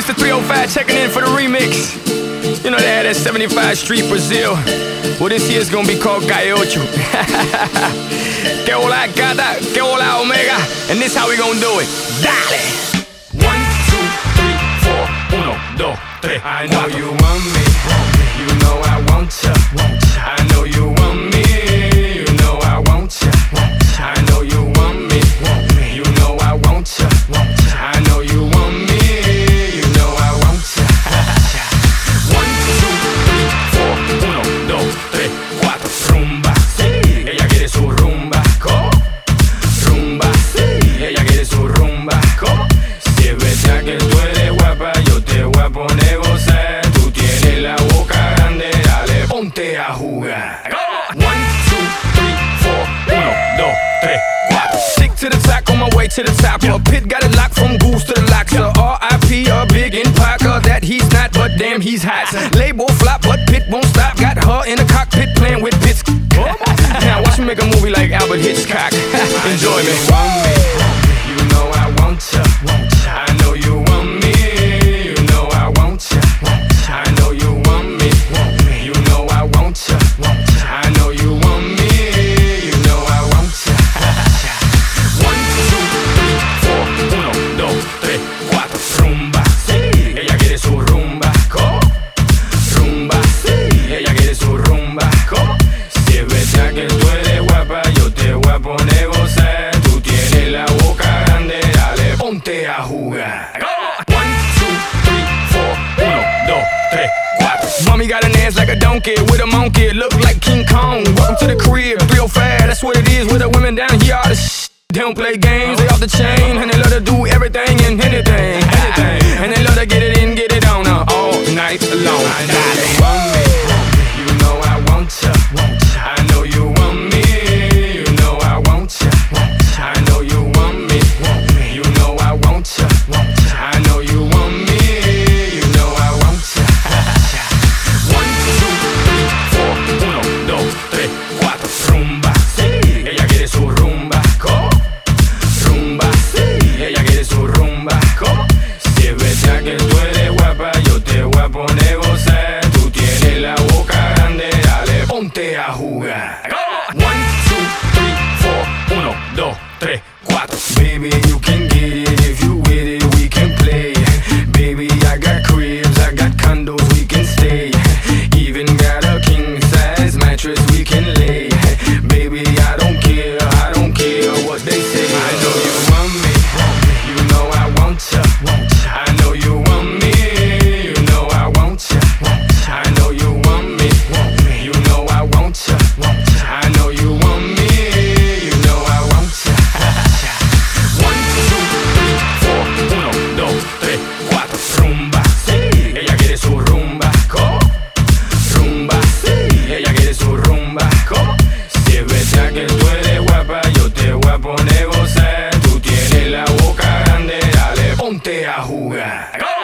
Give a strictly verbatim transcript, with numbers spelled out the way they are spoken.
Mister three oh five checking in for the remix. You know they had that seventy-five Street Brazil. Well, this year's gonna be called Calle Ocho. Que hola gata, que hola omega. And this how we gonna do it. Dale! One, two, three, four. Uno, dos, tres. I know you want me. You know I want ya. I know you want me. You know I want ya. I know you want me. You know I want ya. I know you want me. You know I want ya. One, two, three, four. Uno, dos, tres, cuatro. Rumba, sí. Ella quiere su rumba. ¿Cómo? Rumba, sí. Ella quiere su rumba. ¿Cómo? Si es verdad que tú eres guapa, yo te voy a poner a gozar. Tú tienes la boca grande, dale, ponte a jugar. One, two, three, four. Uno, dos, tres, cuatro. Stick to the top, on my way to the top. A pit got it locked from goose to the locks. So R I P a big in Parker that he's not, but damn he's hot. Label flop, but Pit won't stop. Got her in the cockpit playing with bits. Now watch me make a movie like Albert Hitchcock. Enjoy me. You know I want ya. I know you want me. You know I want ya. I know you want me. You know I want ya. I know you want me. You know I want ya. One, two, three, four. Uno, dos, tres, cuatro. Rumba, sí. Ella quiere su rumba. ¿Cómo? Rumba, sí. Ella quiere su rumba. ¿Cómo? Si es verdad que tú eres guapa, yo te voy a poner a gozar. Tú tienes la boca grande, dale, ponte a jugar. One, two, three, four. Uno, dos, tres, cuatro. Mommy got an ass like a donkey with a monkey, look like King Kong. Welcome to the crib, three oh five, that's what it is with the women down here. All the sh- they don't play games, they off the chain, and they love to do everything and anything, anything. And they love to get it in, get it on uh, all night long. Dale. You know I want ya. I know you want me. You know I want ya. I know you want me. You know I want ya. I know you want me. You know I want ya. One, two, three, four. Uno, dos, tres, cuatro. Rumba, sí. Ella quiere su rumba. ¿Cómo? Rumba, sí. Ella quiere su rumba. ¿Cómo? Si es verdad que tú eres guapa, yo te voy a poner a gozar. Tú tienes la boca grande, dale, ponte a jugar. One, two, three, four. Uno, dos, tres, cuatro. Baby, you can get it if you with it, we can play. Baby, I got cribs, I got condos, we can stay. Even got a king size mattress we can lay. Baby, I don't care, I don't care what they say. I know you want me, you know I want ya. I know you want me, you know I want ya. I know you want me, you know I want ya. I know you want me, you know I want ya. One, two, three, four. Uno, dos, tres, cuatro. Rumba, sí. Ella quiere su rumba. ¿Cómo? Rumba, sí. Ella quiere su rumba. ¿Cómo? Si es verdad que tú eres guapa, yo te voy a poner a gozar. Tú tienes la boca grande, dale, ponte a jugar.